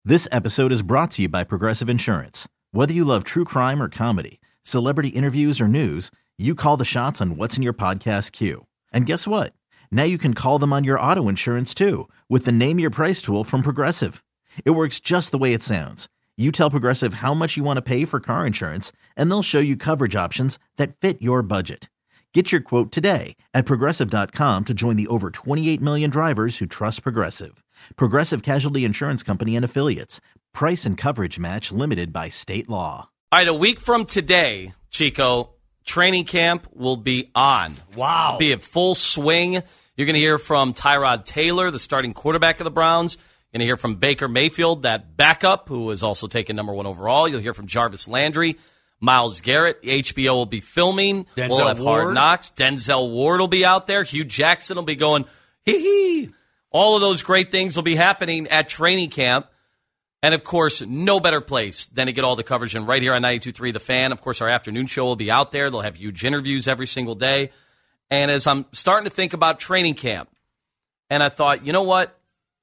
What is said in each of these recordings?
This episode is brought to you by Progressive Insurance. Whether you love true crime or comedy, celebrity interviews or news, you call the shots on what's in your podcast queue. And guess what? Now you can call them on your auto insurance too with the Name Your Price tool from Progressive. It works just the way it sounds. You tell Progressive how much you want to pay for car insurance, and they'll show you coverage options that fit your budget. Get your quote today at Progressive.com to join the over 28 million drivers who trust Progressive. Progressive Casualty Insurance Company and Affiliates. Price and coverage match limited by state law. All right, a week from today, Chico, training camp will be on. Wow. It'll be in full swing. You're going to hear from Tyrod Taylor, the starting quarterback of the Browns. You're going to hear from Baker Mayfield, that backup, who is also taken number one overall. You'll hear from Jarvis Landry. Myles Garrett, HBO will be filming. We'll have Hard Knocks. Denzel Ward will be out there. Hugh Jackson will be going, hee-hee. All of those great things will be happening at training camp. And, of course, no better place than to get all the coverage in right here on 92.3 The Fan. Of course, our afternoon show will be out there. They'll have huge interviews every single day. And as I'm starting to think about training camp, and I thought, you know what?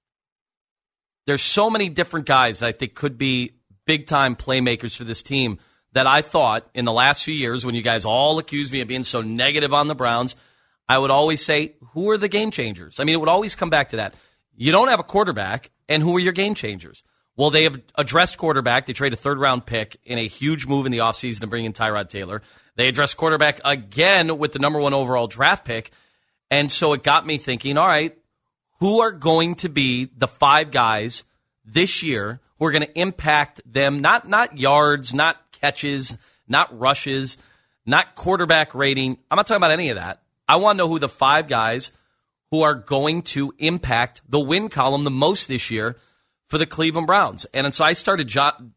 There's so many different guys that I think could be big-time playmakers for this team that I thought in the last few years, when you guys all accused me of being so negative on the Browns, I would always say, who are the game changers? I mean, it would always come back to that. You don't have a quarterback, and who are your game changers? Well, they have addressed quarterback. They traded a third-round pick in a huge move in the offseason to bring in Tyrod Taylor. They addressed quarterback again with the number one overall draft pick. And so it got me thinking, all right, who are going to be the five guys this year who are going to impact them? Not yards, not catches, not rushes, not quarterback rating. I'm not talking about any of that. I want to know who the five guys who are going to impact the win column the most this year for the Cleveland Browns. And so I started jotted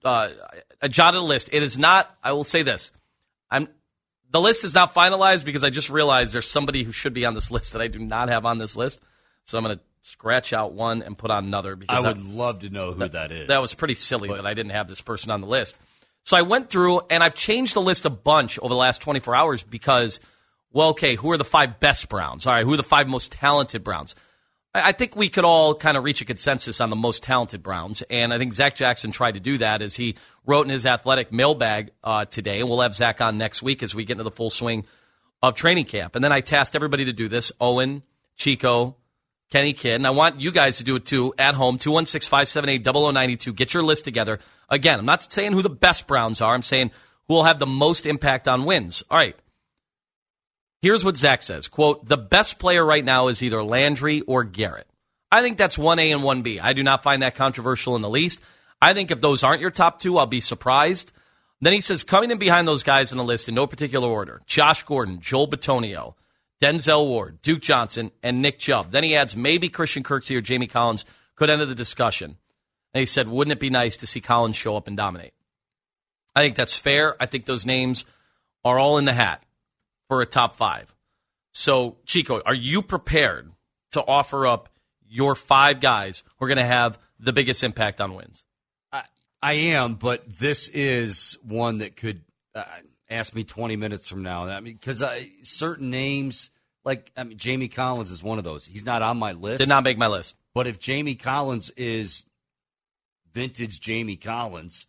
a list. It is not, I will say this, the list is not finalized because I just realized there's somebody who should be on this list that I do not have on this list. So I'm going to scratch out one and put on another. Because I would love to know who that is. That was pretty silly that I didn't have this person on the list. So I went through, and I've changed the list a bunch over the last 24 hours because, well, okay, who are the five best Browns? All right, who are the five most talented Browns? I think we could all kind of reach a consensus on the most talented Browns, and I think Zach Jackson tried to do that as he wrote in his athletic mailbag today, and we'll have Zach on next week as we get into the full swing of training camp. And then I tasked everybody to do this, Owen, Chico, Kenny Kidd, and I want you guys to do it too at home, 216-578-0092. Get your list together. Again, I'm not saying who the best Browns are. I'm saying who will have the most impact on wins. All right. Here's what Zach says, quote, the best player right now is either Landry or Garrett. I think that's 1A and 1B. I do not find that controversial in the least. I think if those aren't your top two, I'll be surprised. Then he says, coming in behind those guys in the list in no particular order, Josh Gordon, Joel Bitonio, Denzel Ward, Duke Johnson, and Nick Chubb. Then he adds maybe Christian Kirksey or Jamie Collins could enter the discussion. And he said, wouldn't it be nice to see Collins show up and dominate? I think that's fair. I think those names are all in the hat for a top five. So, Chico, are you prepared to offer up your five guys who are going to have the biggest impact on wins? I am, but this is one that could ask me 20 minutes from now. I mean, because certain names, Jamie Collins is one of those. He's not on my list. Did not make my list. But if Jamie Collins is vintage Jamie Collins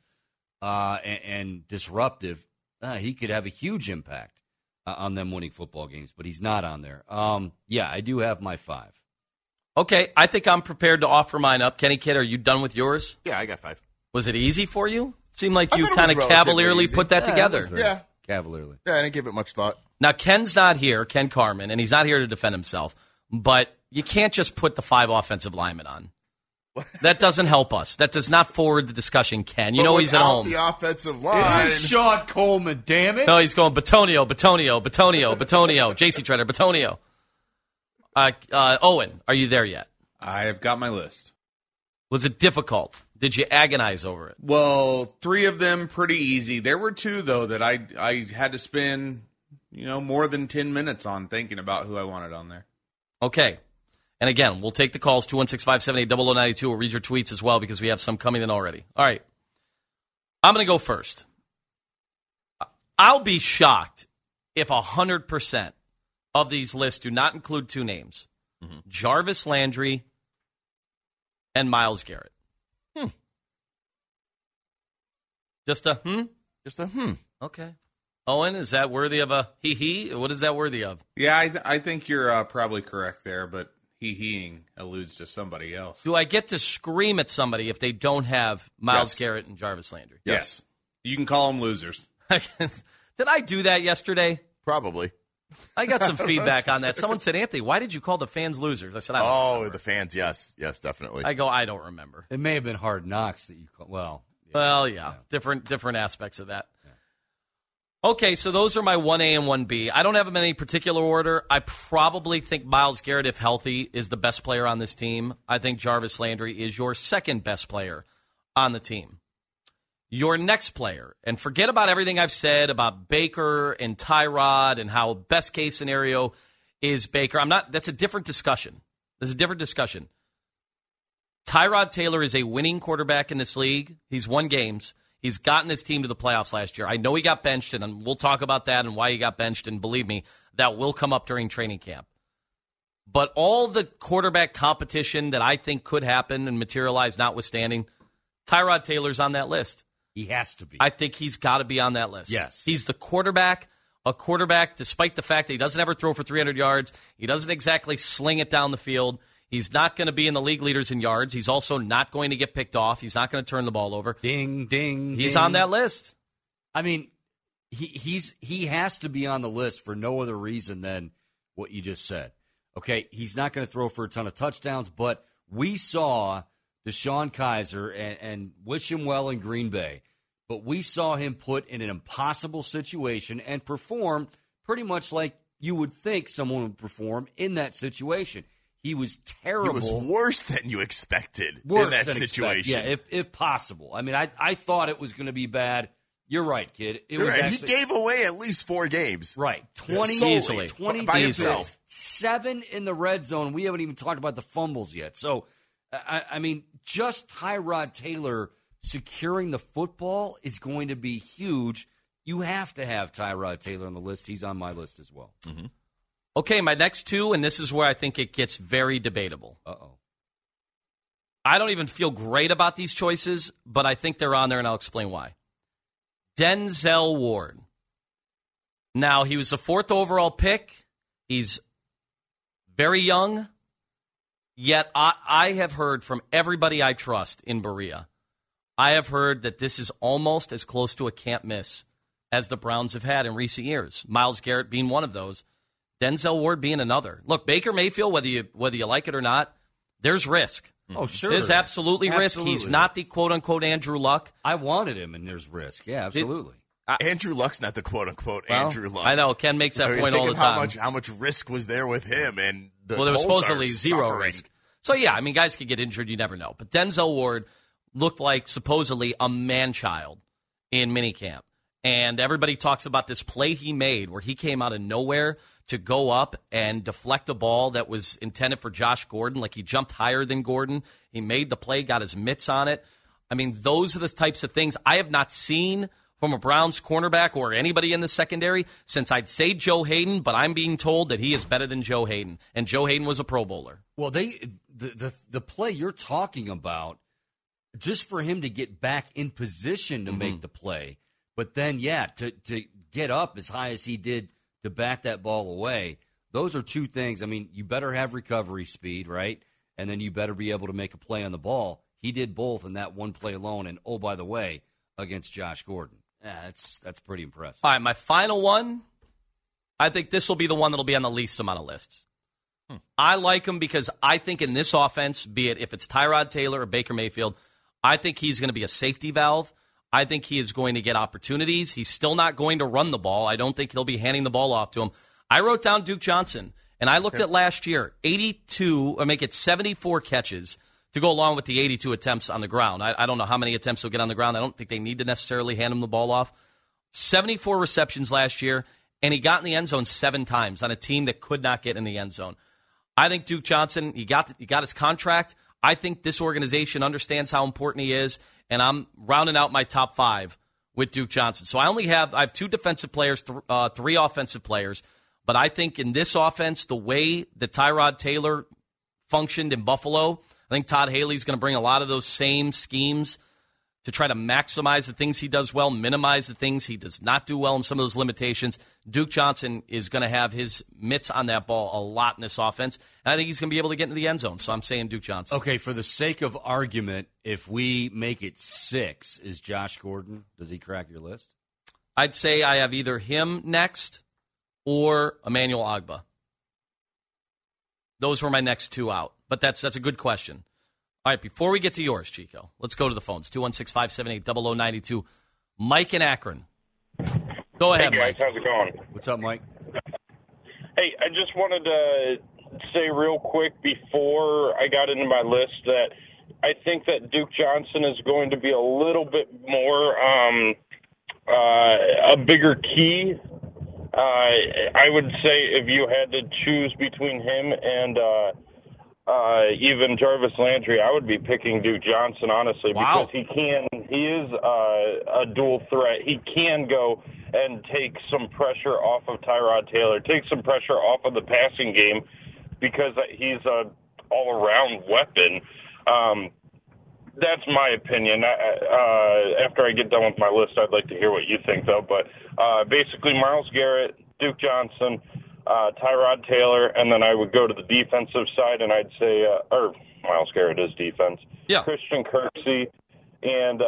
and disruptive, he could have a huge impact on them winning football games, but he's not on there. Yeah, I do have my five. Okay, I think I'm prepared to offer mine up. Kenny Kidd, are you done with yours? Yeah, I got five. Was it easy for you? Seemed like you I kind of cavalierly put that together. Yeah. Cavalierly. Yeah, I didn't give it much thought. Now, Ken's not here, Ken Carman, and he's not here to defend himself, but you can't just put the five offensive linemen on. That doesn't help us. That does not forward the discussion, Ken. You know he's at home. The offensive line. It is Sean Coleman, damn it. No, he's going Bitonio, J.C. Treader, Bitonio. Owen, are you there yet? I have got my list. Was it difficult? Did you agonize over it? Well, three of them pretty easy. There were two, though, that I had to spend, more than 10 minutes on thinking about who I wanted on there. Okay. And again, we'll take the calls, 216-578-0092. We'll read your tweets as well because we have some coming in already. All right. I'm going to go first. I'll be shocked if 100% of these lists do not include two names, Jarvis Landry and Myles Garrett. Just a Just a Okay. Owen, is that worthy of a hee-hee? What is that worthy of? Yeah, I think you're probably correct there, but he-heeing alludes to somebody else. Do I get to scream at somebody if they don't have Myles Yes. Garrett and Jarvis Landry? Yes. You can call them losers. Did I do that yesterday? Probably. I got some feedback on that. Someone said, Anthony, why did you call the fans losers? I said, I don't Oh, remember. the fans, yes. Yes, definitely. I go, I don't remember. It may have been Hard Knocks that you call. Well, yeah. Different aspects of that. Okay, so those are my 1A and 1B. I don't have them in any particular order. I probably think Myles Garrett, if healthy, is the best player on this team. I think Jarvis Landry is your second best player on the team. Your next player, and forget about everything I've said about Baker and Tyrod and how best case scenario is Baker. That's a different discussion. There's a different discussion. Tyrod Taylor is a winning quarterback in this league. He's won games. He's gotten his team to the playoffs last year. I know he got benched, and we'll talk about that and why he got benched, and believe me, that will come up during training camp. But all the quarterback competition that I think could happen and materialize notwithstanding, Tyrod Taylor's on that list. He has to be. I think he's got to be on that list. Yes. He's the quarterback, a quarterback, despite the fact that he doesn't ever throw for 300 yards. He doesn't exactly sling it down the field. He's not going to be in the league leaders in yards. He's also not going to get picked off. He's not going to turn the ball over. Ding, ding, He's ding. on that list. I mean, he has to be on the list for no other reason than what you just said. Okay, he's not going to throw for a ton of touchdowns, but we saw DeShone Kizer and wish him well in Green Bay, but we saw him put in an impossible situation and perform pretty much like you would think someone would perform in that situation. He was terrible. It was worse than you expected Worse in that than situation. expected. Yeah, if possible. I mean, I thought it was going to be bad. You're right, kid. It was Right. actually, He gave away at least 4 games. right 20 Solely. Easily. 20 By to himself. 7 in the red zone. We haven't even talked about the fumbles yet. So, I mean, just Tyrod Taylor securing the football is going to be huge. You have to have Tyrod Taylor on the list. He's on my list as well. Mm-hmm. Okay, my next two, and this is where I think it gets very debatable. Uh-oh. I don't even feel great about these choices, but I think they're on there, and I'll explain why. Denzel Ward. Now, he was the 4th overall pick. He's very young, yet I have heard from everybody I trust in Berea, I have heard that this is almost as close to a can't miss as the Browns have had in recent years. Myles Garrett being one of those. Denzel Ward being another. Look, Baker Mayfield, whether you like it or not, there's risk. Oh, sure. There's absolutely risk. Absolutely. He's not the quote-unquote Andrew Luck. I wanted him, and there's risk. Yeah, absolutely. Andrew Luck's not the quote-unquote Well, Andrew Luck. I know. Ken makes that I mean, point think all the of time. How much risk was there with him? And the Well, there was Colts supposedly are zero suffering. risk. So, yeah, I mean, guys could get injured. You never know. But Denzel Ward looked like supposedly a man-child in minicamp. And everybody talks about this play he made where he came out of nowhere to go up and deflect a ball that was intended for Josh Gordon. Like he jumped higher than Gordon. He made the play, got his mitts on it. I mean, those are the types of things I have not seen from a Browns cornerback or anybody in the secondary since I'd say Joe Hayden, but I'm being told that he is better than Joe Hayden. And Joe Hayden was a Pro Bowler. Well, the play you're talking about, just for him to get back in position to make the play, but then, yeah, to get up as high as he did to bat that ball away, those are two things. I mean, you better have recovery speed, right? And then you better be able to make a play on the ball. He did both in that one play alone, and oh, by the way, against Josh Gordon. Yeah, that's pretty impressive. All right, my final one, I think this will be the one that will be on the least amount of lists. I like him because I think in this offense, be it if it's Tyrod Taylor or Baker Mayfield, I think he's going to be a safety valve. I think he is going to get opportunities. He's still not going to run the ball. I don't think he'll be handing the ball off to him. I wrote down Duke Johnson, and I looked at last year, 74 catches to go along with the 82 attempts on the ground. I don't know how many attempts he'll get on the ground. I don't think they need to necessarily hand him the ball off. 74 receptions last year, and he got in the end zone 7 times on a team that could not get in the end zone. I think Duke Johnson, he got his contract. I think this organization understands how important he is, and I'm rounding out my top 5 with Duke Johnson. So I have 2 defensive players, 3 offensive players, but I think in this offense, the way that Tyrod Taylor functioned in Buffalo, I think Todd Haley's going to bring a lot of those same schemes to try to maximize the things he does well, minimize the things he does not do well, and some of those limitations. Duke Johnson is going to have his mitts on that ball a lot in this offense, and I think he's going to be able to get into the end zone. So I'm saying Duke Johnson. Okay, for the sake of argument, if we make it 6, is Josh Gordon, does he crack your list? I'd say I have either him next or Emmanuel Ogbah. Those were my next 2 out, but that's a good question. All right, before we get to yours, Chico, let's go to the phones. 216-578-0092. Mike in Akron. Go ahead, Hey guys, Mike. how's it going? What's up, Mike? Hey, I just wanted to say real quick before I got into my list that I think that Duke Johnson is going to be a little bit more a bigger key. I would say if you had to choose between him and even Jarvis Landry, I would be picking Duke Johnson, honestly, Wow. because he is a dual threat. He can go and take some pressure off of Tyrod Taylor, take some pressure off of the passing game, because he's a all-around weapon. That's my opinion. After I get done with my list, I'd like to hear what you think, though. But basically, Myles Garrett, Duke Johnson, Tyrod Taylor, and then I would go to the defensive side, and I'd say, or Myles Garrett is defense. Yeah. Christian Kirksey and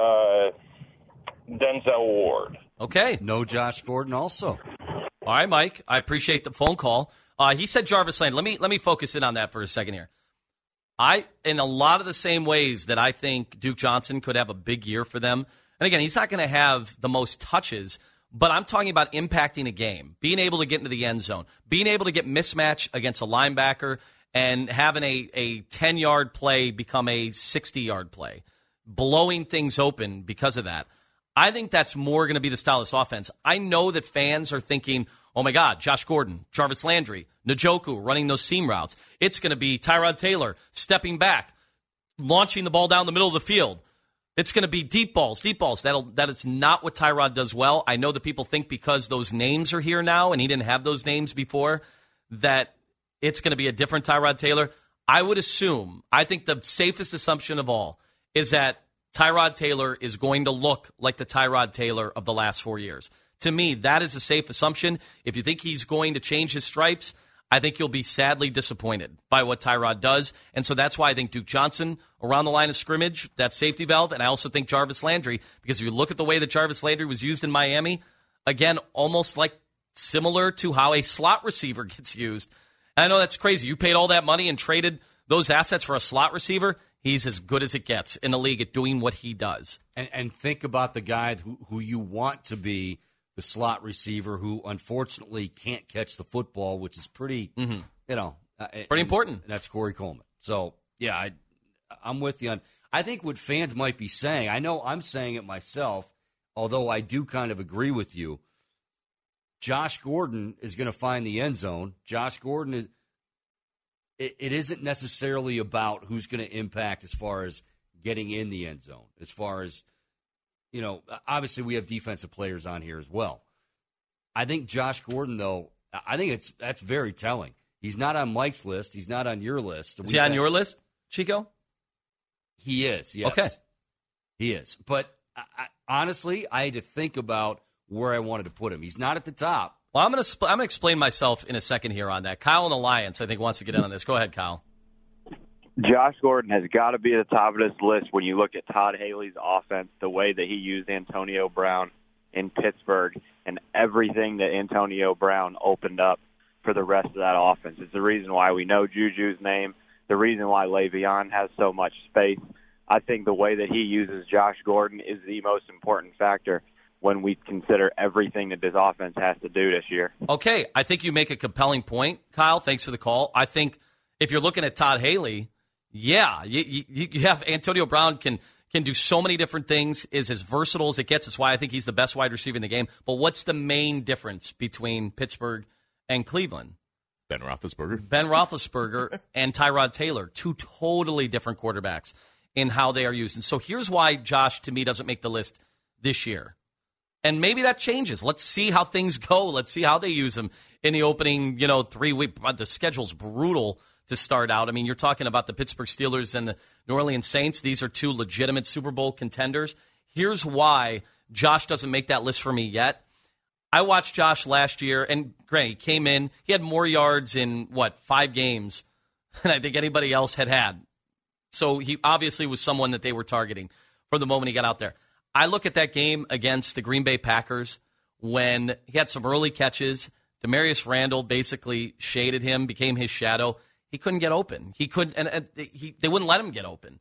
Denzel Ward. Okay. No Josh Gordon also. All right, Mike. I appreciate the phone call. He said Jarvis Landry. Let me focus in on that for a second here. In a lot of the same ways that I think Duke Johnson could have a big year for them. And again, he's not going to have the most touches, but I'm talking about impacting a game, being able to get into the end zone, being able to get mismatch against a linebacker and having a 10-yard play become a 60-yard play, blowing things open because of that. I think that's more going to be the style of this offense. I know that fans are thinking, oh, my God, Josh Gordon, Jarvis Landry, Njoku running those seam routes. It's going to be Tyrod Taylor stepping back, launching the ball down the middle of the field. It's going to be deep balls. That is not what Tyrod does well. I know that people think because those names are here now and he didn't have those names before that it's going to be a different Tyrod Taylor. I would assume, I think the safest assumption of all is that Tyrod Taylor is going to look like the Tyrod Taylor of the last 4 years. To me, that is a safe assumption. If you think he's going to change his stripes, I think you'll be sadly disappointed by what Tyrod does. And so that's why I think Duke Johnson around the line of scrimmage, that safety valve, and I also think Jarvis Landry, because if you look at the way that Jarvis Landry was used in Miami, again, almost like similar to how a slot receiver gets used. And I know that's crazy. You paid all that money and traded those assets for a slot receiver. He's as good as it gets in the league at doing what he does. And think about the guy who you want to be the slot receiver who unfortunately can't catch the football, which is pretty, Pretty important. That's Corey Coleman. So, yeah, I'm with you on. I think what fans might be saying, I know I'm saying it myself, although I do kind of agree with you. Josh Gordon is going to find the end zone. Josh Gordon is. It isn't necessarily about who's going to impact as far as getting in the end zone. As far as, obviously we have defensive players on here as well. I think Josh Gordon, though, I think that's very telling. He's not on Mike's list. He's not on your list. Is he on your list, Chico? He is, yes. Okay. He is. But honestly, I had to think about where I wanted to put him. He's not at the top. Well, I'm going to explain myself in a second here on that. Kyle in Alliance, I think, wants to get in on this. Go ahead, Kyle. Josh Gordon has got to be at the top of this list when you look at Todd Haley's offense, the way that he used Antonio Brown in Pittsburgh, and everything that Antonio Brown opened up for the rest of that offense. It's the reason why we know Juju's name, the reason why Le'Veon has so much space. I think the way that he uses Josh Gordon is the most important factor when we consider everything that this offense has to do this year. Okay, I think you make a compelling point, Kyle. Thanks for the call. I think if you're looking at Todd Haley, yeah, you have Antonio Brown can do so many different things, is as versatile as it gets. That's why I think he's the best wide receiver in the game. But what's the main difference between Pittsburgh and Cleveland? Ben Roethlisberger. Ben Roethlisberger and Tyrod Taylor, two totally different quarterbacks in how they are used. And so here's why Josh, to me, doesn't make the list this year. And maybe that changes. Let's see how things go. Let's see how they use him in the opening, 3 week. The schedule's brutal to start out. I mean, you're talking about the Pittsburgh Steelers and the New Orleans Saints. These are two legitimate Super Bowl contenders. here's why Josh doesn't make that list for me yet. I watched Josh last year, and granted, he came in, he had more yards in, 5 games than I think anybody else had. So he obviously was someone that they were targeting from the moment he got out there. I look at that game against the Green Bay Packers when he had some early catches. Demarius Randall basically shaded him, became his shadow. He couldn't get open. He couldn't, and they wouldn't let him get open.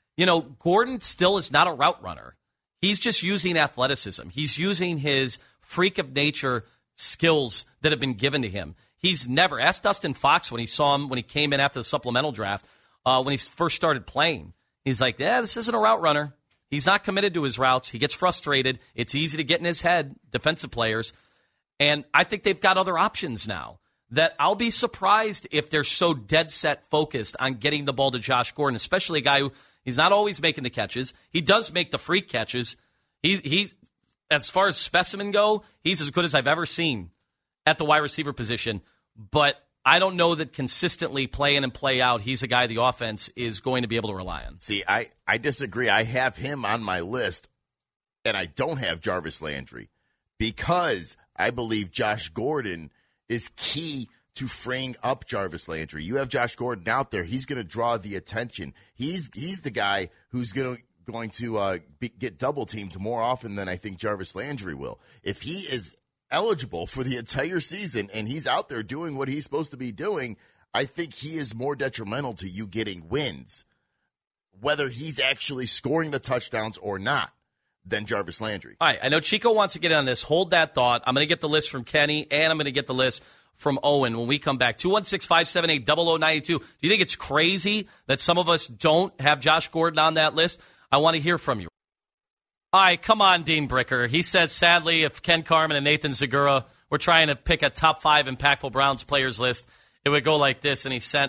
Gordon still is not a route runner. He's just using athleticism. He's using his freak of nature skills that have been given to him. He's never, asked Dustin Fox when he saw him, when he came in after the supplemental draft, when he first started playing. He's like, this isn't a route runner. He's not committed to his routes. He gets frustrated. It's easy to get in his head, defensive players. And I think they've got other options now that I'll be surprised if they're so dead set focused on getting the ball to Josh Gordon, especially a guy who he's not always making the catches. He does make the freak catches. He's as far as specimen go, he's as good as I've ever seen at the wide receiver position. But I don't know that consistently play in and play out, he's a guy the offense is going to be able to rely on. See, I disagree. I have him on my list, and I don't have Jarvis Landry because I believe Josh Gordon is key to freeing up Jarvis Landry. You have Josh Gordon out there. He's going to draw the attention. He's the guy who's going to get double-teamed more often than I think Jarvis Landry will. If he is eligible for the entire season and he's out there doing what he's supposed to be doing, I think he is more detrimental to you getting wins, whether he's actually scoring the touchdowns or not, than Jarvis Landry. All right, I know Chico wants to get in on this. Hold that thought. I'm going to get the list from Kenny, and I'm going to get the list from Owen when we come back. 216-578-0092. Do you think it's crazy that some of us don't have Josh Gordon on that list? I want to hear from you. All right, come on, Dean Bricker. He says, sadly, if Ken Carman and Nathan Zagura were trying to pick a top 5 impactful Browns players list, it would go like this, and he sent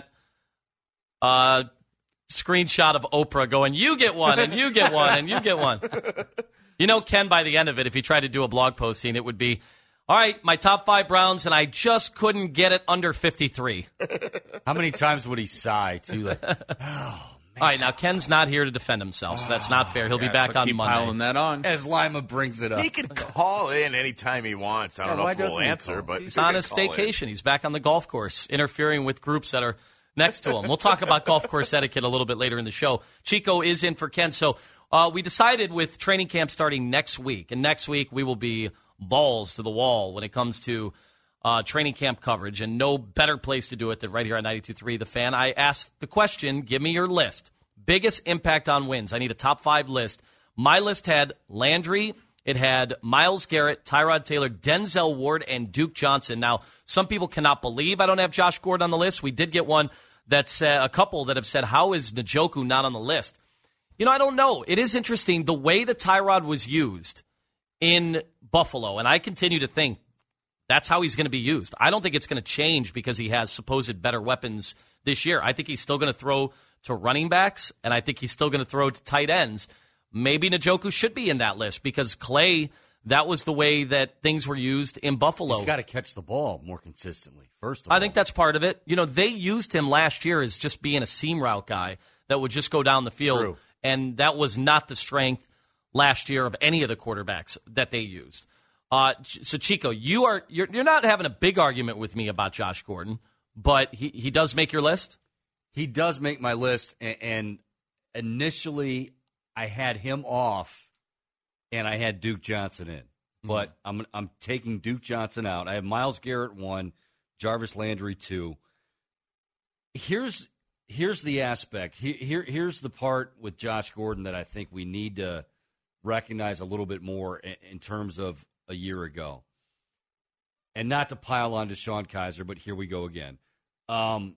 a screenshot of Oprah going, you get one, and you get one, and you get one. Ken, by the end of it, if he tried to do a blog posting, it would be, all right, my top 5 Browns, and I just couldn't get it under 53. How many times would he sigh, too? Like, all right, now Ken's not here to defend himself, so that's not fair. He'll be back so on keep Monday. Piling that on. as Lima brings it up. He can call in anytime he wants. I don't know if he'll answer, but He's on a staycation. He's back on the golf course, interfering with groups that are next to him. We'll talk about golf course etiquette a little bit later in the show. Chico is in for Ken. So we decided with training camp starting next week, and next week we will be balls to the wall when it comes to training camp coverage, and no better place to do it than right here on 92.3 The Fan. I asked the question, give me your list. Biggest impact on wins. I need a top 5 list. My list had Landry. It had Myles Garrett, Tyrod Taylor, Denzel Ward, and Duke Johnson. Now, some people cannot believe I don't have Josh Gordon on the list. We did get one that's a couple that have said, how is Njoku not on the list? I don't know. It is interesting the way that Tyrod was used in Buffalo, and I continue to think that's how he's going to be used. I don't think it's going to change because he has supposed better weapons this year. I think he's still going to throw to running backs, and I think he's still going to throw to tight ends. Maybe Njoku should be in that list because Clay, that was the way that things were used in Buffalo. He's got to catch the ball more consistently, first of all. I think that's part of it. They used him last year as just being a seam route guy that would just go down the field, True. And that was not the strength last year of any of the quarterbacks that they used. So, Chico, you're not having a big argument with me about Josh Gordon, but he does make your list? He does make my list, and initially I had him off, and I had Duke Johnson in. But I'm taking Duke Johnson out. I have Myles Garrett 1, Jarvis Landry 2. Here's the aspect. Here's the part with Josh Gordon that I think we need to recognize a little bit more in terms of a year ago. And not to pile on DeShone Kizer, but here we go again. DeShone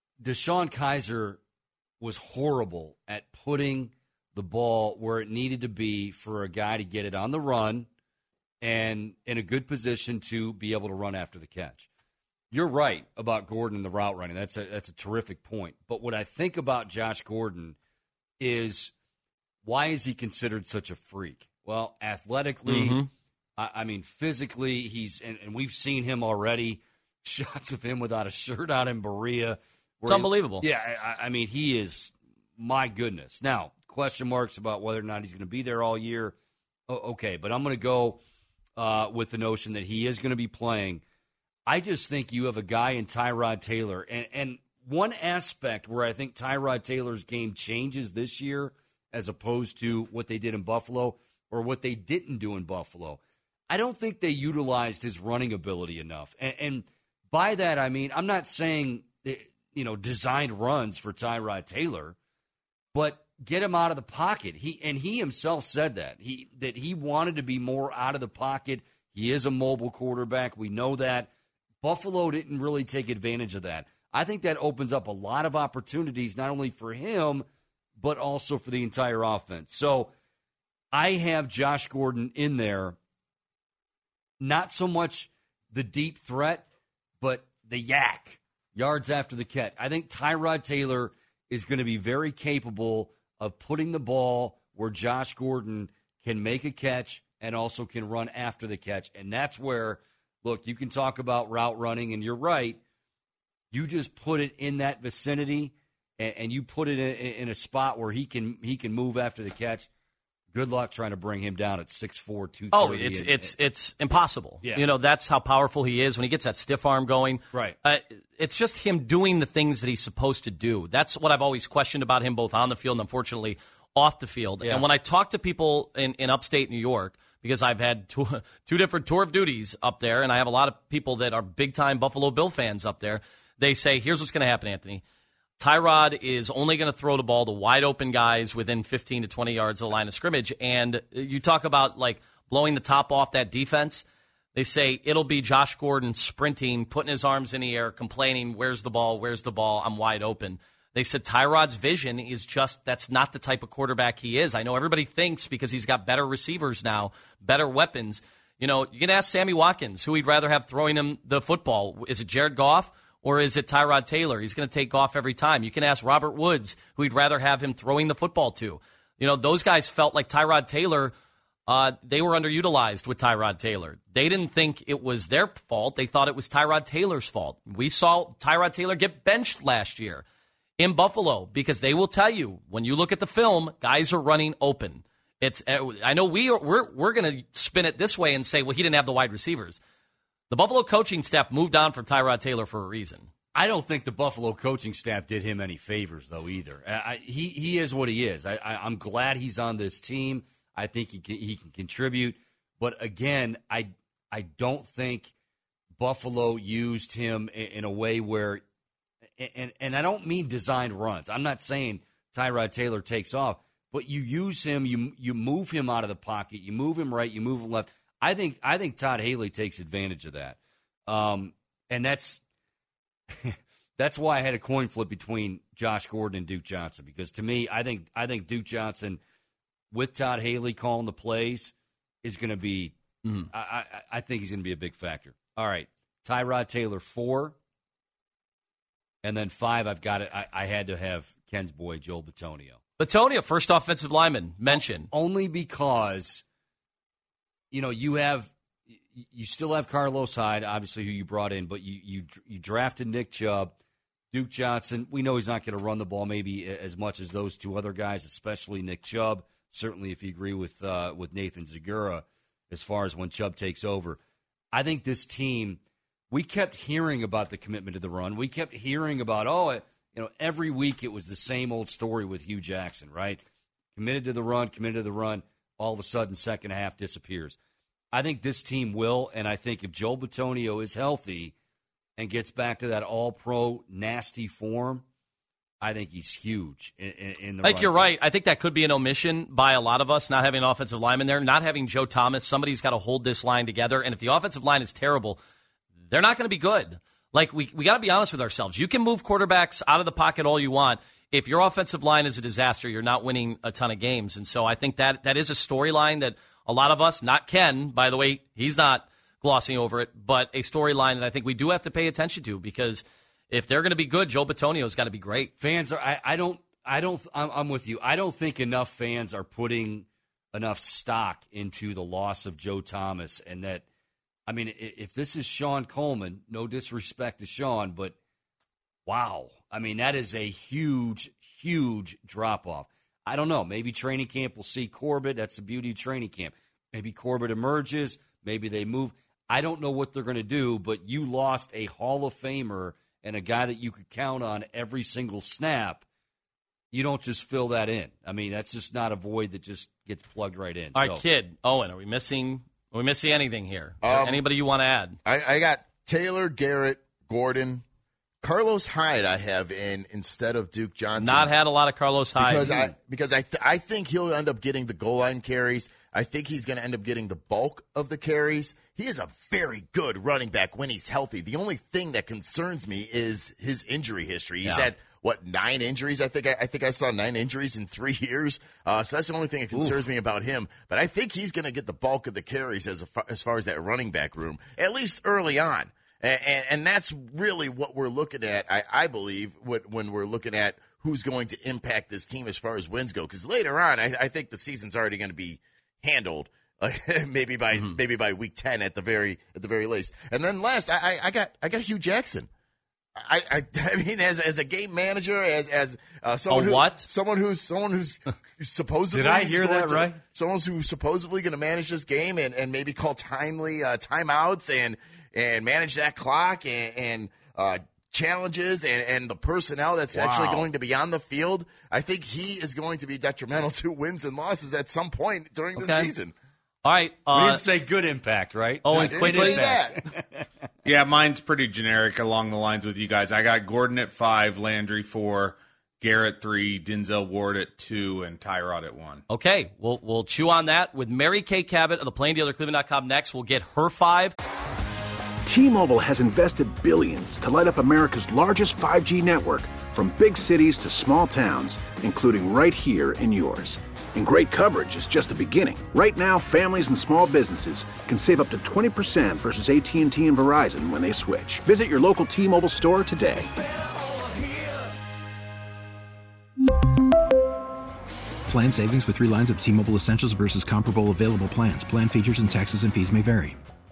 Kizer was horrible at putting the ball where it needed to be for a guy to get it on the run and in a good position to be able to run after the catch. You're right about Gordon and the route running. That's a terrific point. But what I think about Josh Gordon is, why is he considered such a freak? Well, athletically, I mean, physically, and we've seen him already, shots of him without a shirt on in Berea. It's unbelievable. Yeah, I mean, he is, my goodness. Now, question marks about whether or not he's going to be there all year. Okay, but I'm going to go with the notion that he is going to be playing. I just think you have a guy in Tyrod Taylor. And one aspect where I think Tyrod Taylor's game changes this year as opposed to what they did in Buffalo or what they didn't do in Buffalo, I don't think they utilized his running ability enough. And by that, I mean, I'm not saying, designed runs for Tyrod Taylor, but get him out of the pocket. He himself said that he wanted to be more out of the pocket. He is a mobile quarterback. We know that. Buffalo didn't really take advantage of that. I think that opens up a lot of opportunities, not only for him, but also for the entire offense. So I have Josh Gordon in there, not so much the deep threat, but the yak, yards after the catch. I think Tyrod Taylor is going to be very capable of putting the ball where Josh Gordon can make a catch and also can run after the catch. And that's where, look, you can talk about route running, and you're right. You just put it in that vicinity, and you put it in a spot where he can move after the catch. Good luck trying to bring him down at 6'4", 230. Oh, it's impossible. Yeah. That's how powerful he is when he gets that stiff arm going. Right. It's just him doing the things that he's supposed to do. That's what I've always questioned about him, both on the field and, unfortunately, off the field. Yeah. And when I talk to people in upstate New York, because I've had two different tour of duties up there, and I have a lot of people that are big-time Buffalo Bill fans up there, they say, here's what's going to happen, Anthony. Tyrod is only going to throw the ball to wide-open guys within 15 to 20 yards of the line of scrimmage. And you talk about, like, blowing the top off that defense. They say it'll be Josh Gordon sprinting, putting his arms in the air, complaining, where's the ball, I'm wide open. They said Tyrod's vision is just, that's not the type of quarterback he is. I know everybody thinks because he's got better receivers now, better weapons. You can ask Sammy Watkins who he'd rather have throwing him the football. Is it Jared Goff? Or is it Tyrod Taylor? He's going to take off every time. You can ask Robert Woods, who he'd rather have him throwing the football to. Those guys felt like Tyrod Taylor, they were underutilized with Tyrod Taylor. They didn't think it was their fault. They thought it was Tyrod Taylor's fault. We saw Tyrod Taylor get benched last year in Buffalo because they will tell you, when you look at the film, guys are running open. I know we're going to spin it this way and say, well, he didn't have the wide receivers. The Buffalo coaching staff moved on from Tyrod Taylor for a reason. I don't think the Buffalo coaching staff did him any favors, though, either. He is what he is. I'm glad he's on this team. I think he can contribute. But, again, I don't think Buffalo used him in a way where – and I don't mean designed runs. I'm not saying Tyrod Taylor takes off. But you use him, you move him out of the pocket, you move him right, you move him left. I think Todd Haley takes advantage of that, and that's why I had a coin flip between Josh Gordon and Duke Johnson, because to me, I think Duke Johnson with Todd Haley calling the plays is going to be. I think he's going to be a big factor. All right, Tyrod Taylor 4, and then 5. I've got it. I had to have Ken's boy Joel Bitonio. Bitonio, first offensive lineman mentioned, only because. You still have Carlos Hyde, obviously, who you brought in, but you drafted Nick Chubb, Duke Johnson. We know he's not going to run the ball maybe as much as those two other guys, especially Nick Chubb. Certainly, if you agree with Nathan Zagura, as far as when Chubb takes over, I think this team. We kept hearing about the commitment to the run. We kept hearing about every week it was the same old story with Hugh Jackson, right? Committed to the run. All of a sudden, second half disappears. I think this team will, and I think if Joel Bitonio is healthy and gets back to that all-pro nasty form, I think he's huge in the run. You're right. I think that could be an omission by a lot of us, not having an offensive lineman there, not having Joe Thomas. Somebody's got to hold this line together, and if the offensive line is terrible, they're not going to be good. We got to be honest with ourselves. You can move quarterbacks out of the pocket all you want. If your offensive line is a disaster, you're not winning a ton of games. And so I think that is a storyline that a lot of us, not Ken, by the way, he's not glossing over it, but a storyline that I think we do have to pay attention to, because if they're going to be good, Joe Bitonio's got to be great. Fans are, I'm with you. I don't think enough fans are putting enough stock into the loss of Joe Thomas, and that, I mean, if this is Sean Coleman, no disrespect to Sean, but wow. I mean, that is a huge, huge drop-off. I don't know. Maybe training camp will see Corbett. That's the beauty of training camp. Maybe Corbett emerges. Maybe they move. I don't know what they're going to do, but you lost a Hall of Famer and a guy that you could count on every single snap. You don't just fill that in. I mean, that's just not a void that just gets plugged right in. All right, Kid. Owen, are we missing anything here? Is there anybody you want to add? I got Taylor, Garrett, Gordon, Carlos Hyde I have in instead of Duke Johnson. Not had a lot of Carlos Hyde. Because I think he'll end up getting the goal line carries. I think he's going to end up getting the bulk of the carries. He is a very good running back when he's healthy. The only thing that concerns me is his injury history. He's had 9 injuries? I think I saw 9 injuries in 3 years. So that's the only thing that concerns me about him. But I think he's going to get the bulk of the carries as far as that running back room, at least early on. And that's really what we're looking at, I believe, when we're looking at who's going to impact this team as far as wins go. Because later on, I think the season's already going to be handled, maybe by week 10 at the very least. And then last, I got Hugh Jackson. I mean, as a game manager, as someone who's supposedly did I hear that right? Someone who's supposedly going to manage this game and maybe call timely timeouts and manage that clock and challenges and the personnel that's actually going to be on the field. I think he is going to be detrimental to wins and losses at some point during the season. All right. We didn't say good impact, right? Oh, and quick impact. Yeah, mine's pretty generic along the lines with you guys. I got Gordon at 5, Landry 4, Garrett 3, Denzel Ward at 2, and Tyrod at 1. Okay, we'll chew on that with Mary Kay Cabot of the Plain Dealer Cleveland.com next. We'll get her 5. T-Mobile has invested billions to light up America's largest 5G network, from big cities to small towns, including right here in yours. And great coverage is just the beginning. Right now, families and small businesses can save up to 20% versus AT&T and Verizon when they switch. Visit your local T-Mobile store today. Plan savings with 3 lines of T-Mobile Essentials versus comparable available plans. Plan features and taxes and fees may vary.